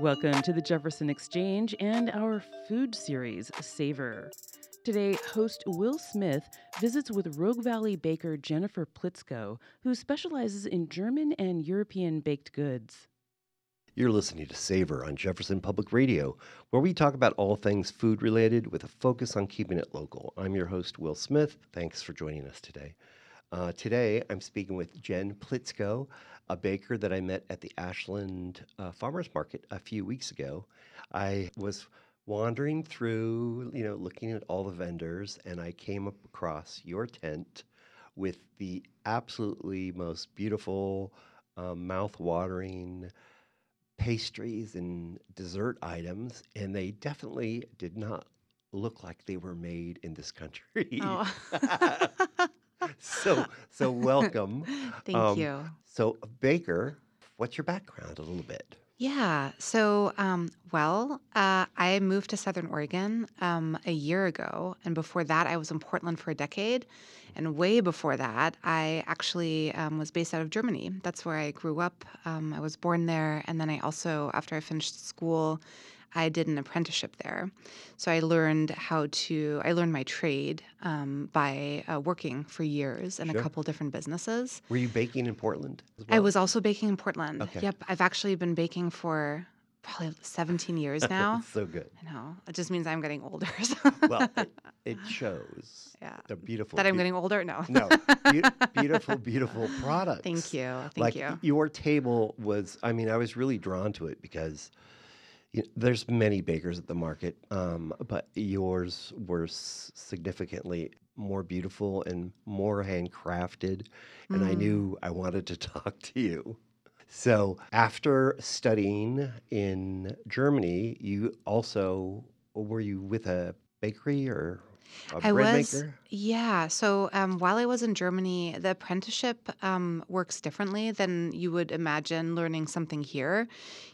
Welcome to the Jefferson Exchange and our food series, Savor. Today, host Will Smith visits with Rogue Valley baker Jennifer Plitzko, who specializes in German and European baked goods. You're listening to Savor on Jefferson Public Radio, where we talk about all things food related with a focus on keeping it local. I'm your host, Will Smith. Thanks for joining us today. Today, I'm speaking with Jen Plitzko, a baker that I met at the Ashland Farmers Market a few weeks ago. I was wandering through, looking at all the vendors, and I came across your tent with the absolutely most beautiful, mouth-watering pastries and dessert items, and they definitely did not look like they were made in this country. Oh, So welcome. thank you. So Baker, what's your background a little bit? Yeah. I moved to Southern Oregon a year ago. And before that, I was in Portland for a decade. And way before that, I actually was based out of Germany. That's where I grew up. I was born there. And then I also, after I finished school, I did an apprenticeship there. So I learned my trade by working for years in a Sure. couple different businesses. Were you baking in Portland as I well? was also baking in Portland. Okay. Yep, I've actually been baking for probably 17 years now. So good. I know. It just means I'm getting older. Well, it shows. Yeah. A beautiful. That I'm getting older? No. No, beautiful products. Thank you. Thank Like you. your table was. I mean, I was really drawn to it because there's many bakers at the market, but yours were significantly more beautiful and more handcrafted, and I knew I wanted to talk to you. So after studying in Germany, were you with a bakery or a I bread was, maker? yeah. So while I was in Germany, the apprenticeship works differently than you would imagine learning something here.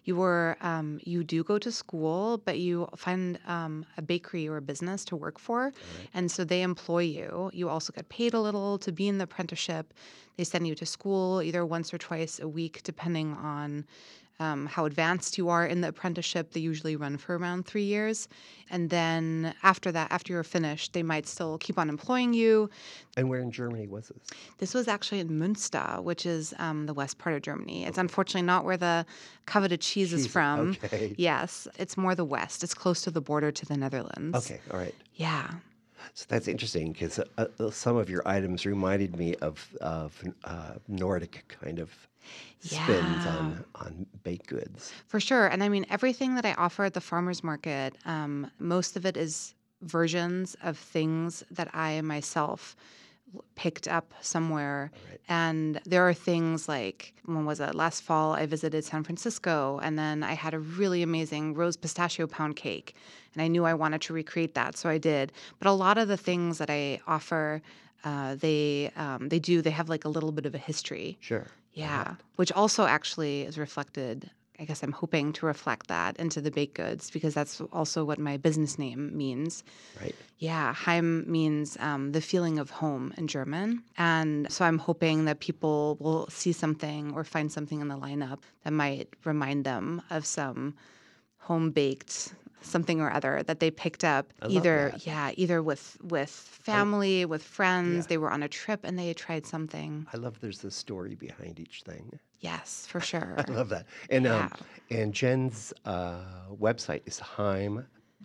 You do go to school, but you find a bakery or a business to work for, Right. and so they employ you. You also get paid a little to be in the apprenticeship. They send you to school either once or twice a week, depending on how advanced you are in the apprenticeship. They usually run for around 3 years. And then after that, after you're finished, they might still keep on employing you. And where in Germany was this? This was actually in Münster, which is the west part of Germany. It's unfortunately not where the coveted cheese is from. Okay. Yes, it's more the west. It's close to the border to the Netherlands. Okay, all right. Yeah. So that's interesting because some of your items reminded me of Nordic kind of spins Yeah. on baked goods. For sure. And I mean, everything that I offer at the farmer's market, most of it is versions of things that I myself picked up somewhere. All right. And there are things like, when was it? Last fall, I visited San Francisco, and then I had a really amazing rose pistachio pound cake. And I knew I wanted to recreate that, so I did. But a lot of the things that I offer, they have like a little bit of a history. Sure. Yeah, which also actually is reflected. I guess I'm hoping to reflect that into the baked goods because that's also what my business name means. Right. Yeah, Heim means the feeling of home in German. And so I'm hoping that people will see something or find something in the lineup that might remind them of some home-baked something or other that they picked up I love either that. either with family, with friends. Yeah. They were on a trip and they had tried something. I love there's the story behind each thing. Yes, for sure. I love that. And Yeah. and Jen's website is Heim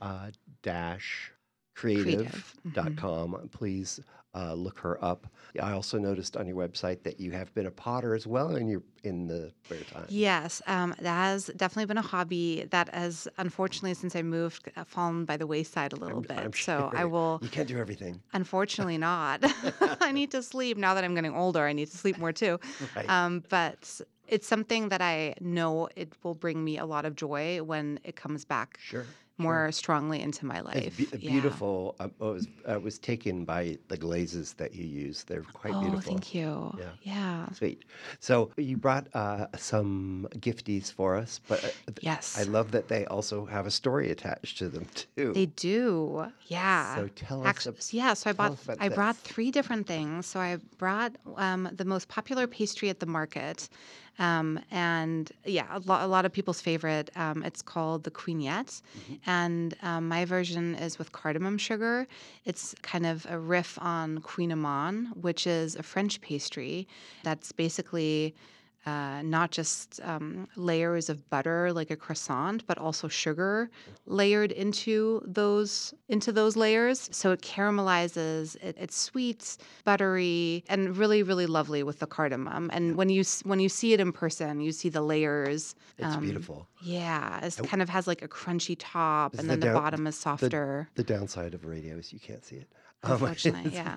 dash creative.com. Please look her up. I also noticed on your website that you have been a potter as well in the spare time. Yes, that has definitely been a hobby that has, unfortunately, since I moved, fallen by the wayside a little bit. I'm So I sure. will, You can't do everything. unfortunately, not. I need to sleep. Now that I'm getting older, I need to sleep more too. Right. But it's something that I know it will bring me a lot of joy when it comes back Sure. more strongly into my It's life. Yeah. beautiful. I was taken by the glazes that you use. They're quite Oh, beautiful. thank you. Yeah. Yeah. Sweet. So you brought some gifties for us, but Yes. I love that they also have a story attached to them too. They do. Yeah. So tell us. Actually, yeah, so tell us about I brought this. 3 different things. So I brought the most popular pastry at the market, And yeah, a lot of people's favorite. It's called the Queenette, and my version is with cardamom sugar. It's kind of a riff on Queen Amande, which is a French pastry that's basically not just layers of butter like a croissant, but also sugar layered into those layers. So it caramelizes. It's sweet, buttery, and really, really lovely with the cardamom. And when you see it in person, you see the layers. It's beautiful. Yeah, it kind of has like a crunchy top, This and is then the down- bottom is softer. The downside of radio is you can't see it. Unfortunately, yeah.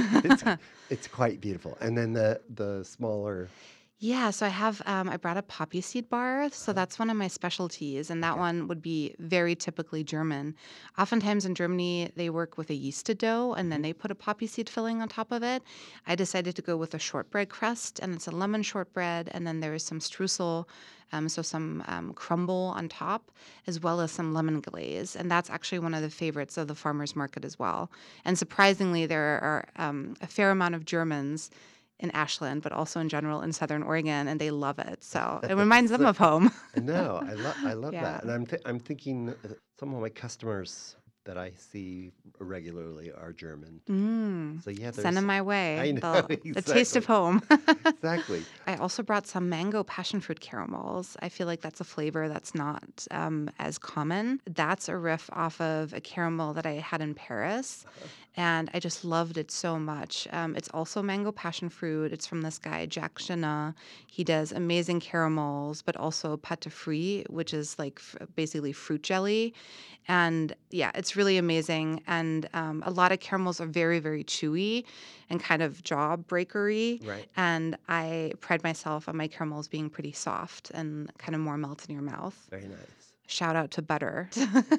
It's quite beautiful. And then the smaller. Yeah, so I brought a poppy seed bar. So that's one of my specialties. And that one would be very typically German. Oftentimes in Germany, they work with a yeasted dough and then they put a poppy seed filling on top of it. I decided to go with a shortbread crust, and it's a lemon shortbread. And then there is some streusel, so some crumble on top, as well as some lemon glaze. And that's actually one of the favorites of the farmer's market as well. And surprisingly, there are a fair amount of Germans in Ashland, but also in general in Southern Oregon, and they love it. So it reminds them of home. No, I love Yeah. that. And I'm thinking some of my customers that I see regularly are German. So yeah, Send them my way. I know, The taste of exactly. home. Exactly. I also brought some mango passion fruit caramels. I feel like that's a flavor that's not as common. That's a riff off of a caramel that I had in Paris, and I just loved it so much. It's also mango passion fruit. It's from this guy, Jacques Chenin. He does amazing caramels, but also pâte de fruits, which is like basically fruit jelly. And yeah, it's really amazing. And a lot of caramels are very, very chewy and kind of jaw breakery. Right. And I pride myself on my caramels being pretty soft and kind of more melt in your mouth. Very nice. Shout out to butter.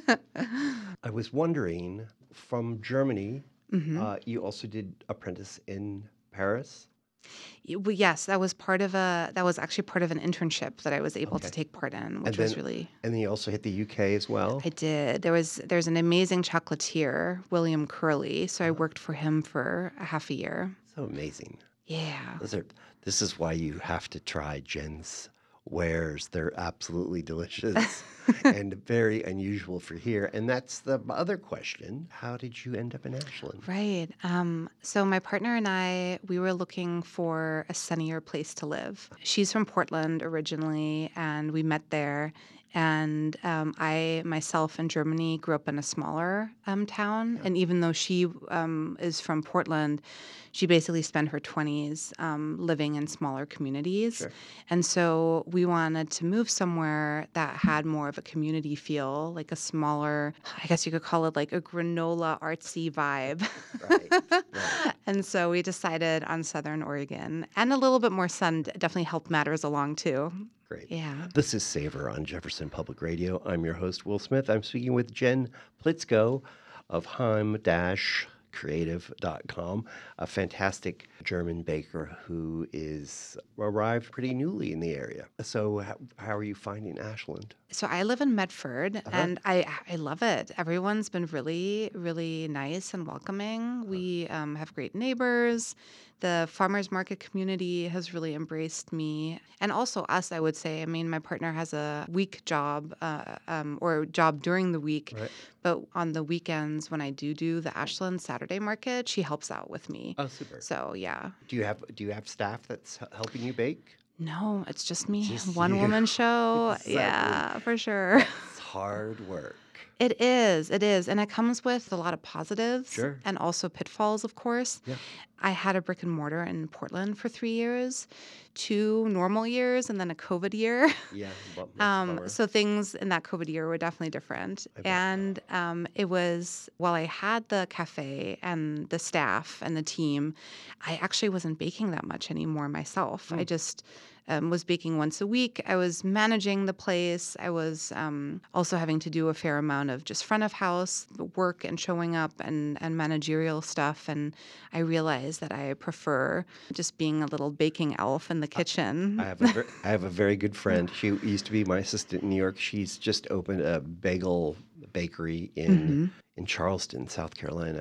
I was wondering, from Germany, Mm-hmm. you also did apprentice in Paris? Well, yes, that was actually part of an internship that I was able to Okay. take part in, which And was then- really. And then you also hit the UK as well? I did. There's an amazing chocolatier, William Curley. So I worked for him for a half a year. So amazing. Yeah. This is why you have to try Jen's wares. They're absolutely delicious and very unusual for here. And that's the other question. How did you end up in Ashland? Right. So my partner and I, we were looking for a sunnier place to live. She's from Portland originally, and we met there. And I myself in Germany grew up in a smaller town. And even though she is from Portland, she basically spent her 20s living in smaller communities. Sure. And so we wanted to move somewhere that had more of a community feel, like a smaller, I guess you could call it like a granola artsy vibe. Right. And so we decided on Southern Oregon. And a little bit more sun definitely helped matters along too. Great. Yeah. This is Savor on Jefferson Public Radio. I'm your host, Will Smith. I'm speaking with Jen Plitzko of Heim-Creative.com, a fantastic German baker who is arrived pretty newly in the area. So how are you finding Ashland? So I live in Medford, and I love it. Everyone's been really, really nice and welcoming. We have great neighbors. The farmers market community has really embraced me, and also us, I would say. I mean, my partner has a week job or job during the week, Right. but on the weekends when I do the Ashland Saturday market, she helps out with me. Oh, super. So yeah. Do you have staff that's helping you bake? No, it's just me. Just One you. woman show. Exactly. Yeah, for sure. It's hard work. It is. And it comes with a lot of positives Sure. and also pitfalls, of course. Yeah. I had a brick and mortar in Portland for 3 years, 2 normal years, and then a COVID year. Yeah. That's a bummer. So things in that COVID year were definitely different. I bet. And it was, while I had the cafe and the staff and the team, I actually wasn't baking that much anymore myself. I just was baking once a week. I was managing the place. I was also having to do a fair amount of just front of house work and showing up and managerial stuff. And I realized that I prefer just being a little baking elf in the kitchen. I have a very good friend. She used to be my assistant in New York. She's just opened a bagel bakery in Charleston, South Carolina.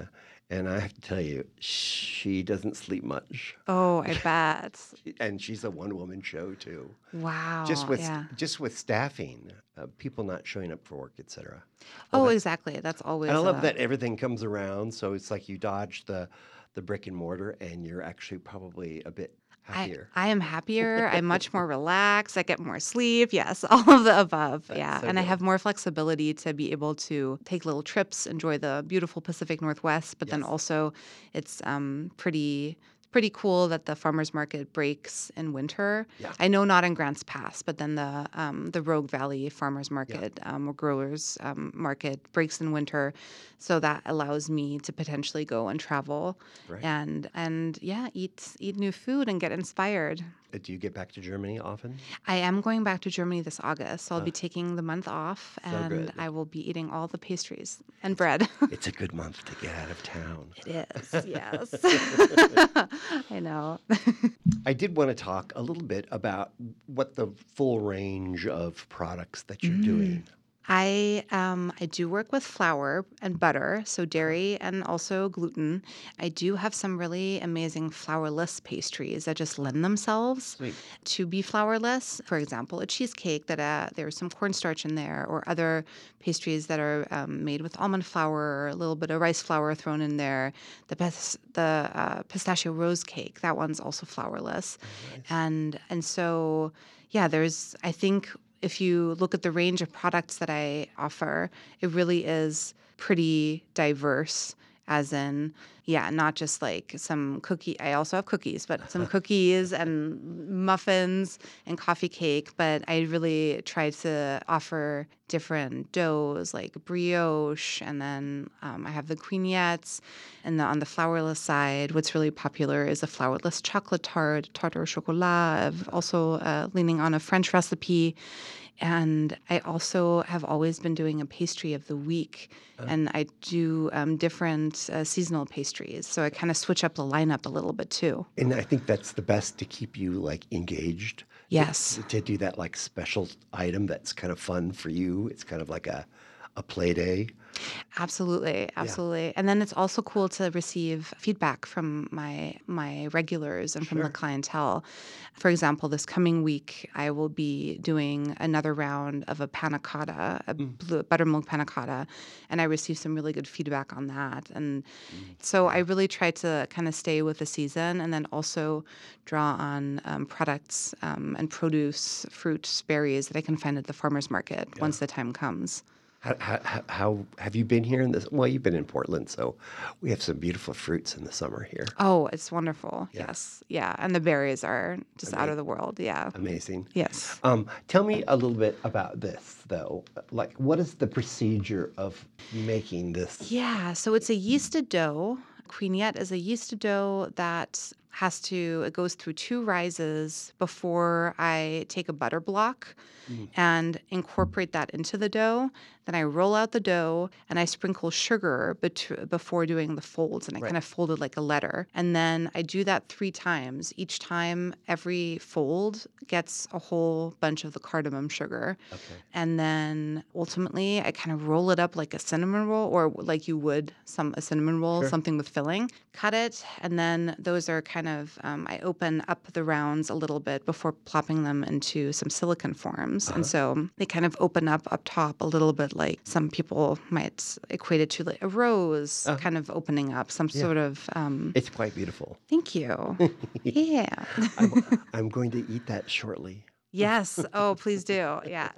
And I have to tell you, she doesn't sleep much. Oh, I bet. And she's a one-woman show too. Wow. Yeah. Just with staffing, people not showing up for work, etc. Well, Oh, that, exactly. That's and I always love that everything comes around. So it's like you dodge the brick and mortar, and you're actually probably a bit happier. I am happier. I'm much more relaxed. I get more sleep. Yes, all of the above. That's Yeah. so And I good. have more flexibility to be able to take little trips, enjoy the beautiful Pacific Northwest, but then Yes. also it's pretty cool that the farmers market breaks in winter. Yeah. I know not in Grants Pass, but then the Rogue Valley Farmers Market or Growers Market breaks in winter, so that allows me to potentially go and travel Right. and yeah, eat new food and get inspired. Do you get back to Germany often? I am going back to Germany this August, so I'll be Uh, taking the month off, so and good. I will be eating all the pastries and bread. It's a good month to get out of town. It is, yes. I know. I did want to talk a little bit about what the full range of products that you're doing. I do work with flour and butter, so dairy and also gluten. I do have some really amazing flourless pastries that just lend themselves Sweet. to be flourless. For example, a cheesecake that there's some cornstarch in there, or other pastries that are made with almond flour or a little bit of rice flour thrown in there. The pistachio rose cake, that one's also flourless, Nice. and so yeah, there's I think if you look at the range of products that I offer, it really is pretty diverse, as in, yeah, not just like some cookie. I also have cookies, but some cookies and muffins and coffee cake. But I really try to offer different doughs like brioche, and then I have the quignettes. And on the flourless side, what's really popular is a flourless chocolate tart, tarte au chocolat. I've also leaning on a French recipe. And I also have always been doing a pastry of the week, and I do different seasonal pastries. So I kind of switch up the lineup a little bit too. And I think that's the best to keep you like engaged. Yes. To do that like special item that's kind of fun for you. It's kind of like a play day. Absolutely, absolutely. And then it's also cool to receive feedback from my regulars and from the clientele. For example, this coming week, I will be doing another round of a panna cotta, buttermilk panna cotta, and I received some really good feedback on that. And so I really try to kind of stay with the season, and then also draw on products and produce, fruits, berries that I can find at the farmer's market once the time comes. How have you been here in this? Well, you've been in Portland, so we have some beautiful fruits in the summer here. Oh, it's wonderful. Yeah. Yes. Yeah. And the berries are just out of the world. Yeah. Amazing. Yes. Tell me a little bit about this, though. Like, what is the procedure of making this? Yeah. So it's a yeasted dough. Quinette is a yeasted dough that it goes through 2 rises before I take a butter block and incorporate that into the dough. Then I roll out the dough and I sprinkle sugar before doing the folds, and I kind of fold it like a letter. And then I do that 3 times. Each time, every fold gets a whole bunch of the cardamom sugar. Okay. And then ultimately, I kind of roll it up like a cinnamon roll, or like you would a cinnamon roll, something with filling. Cut it, and then those are kind of, I open up the rounds a little bit before plopping them into some silicone forms. And so they kind of open up top a little bit, like some people might equate it to like a rose kind of opening up, some sort of. It's quite beautiful. Thank you. Yeah. I'm going to eat that shortly. Yes. Oh, please do. Yeah.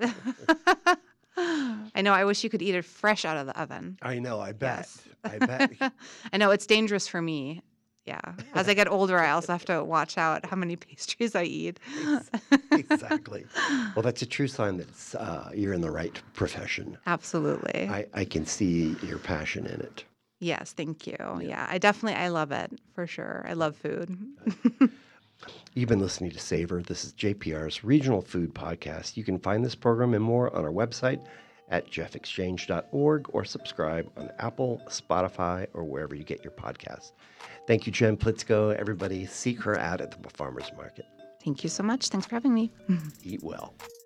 I know. I wish you could eat it fresh out of the oven. I know. I bet. Yes. I bet. I know it's dangerous for me. Yeah. As I get older, I also have to watch out how many pastries I eat. Exactly. Well, that's a true sign that you're in the right profession. Absolutely. I can see your passion in it. Yes. Thank you. Yeah. I love it for sure. I love food. You've been listening to Savor. This is JPR's Regional Food Podcast. You can find this program and more on our website at jeffexchange.org, or subscribe on Apple, Spotify, or wherever you get your podcasts. Thank you, Jen Plitzko. Everybody, seek her out at the farmer's market. Thank you so much. Thanks for having me. Eat well.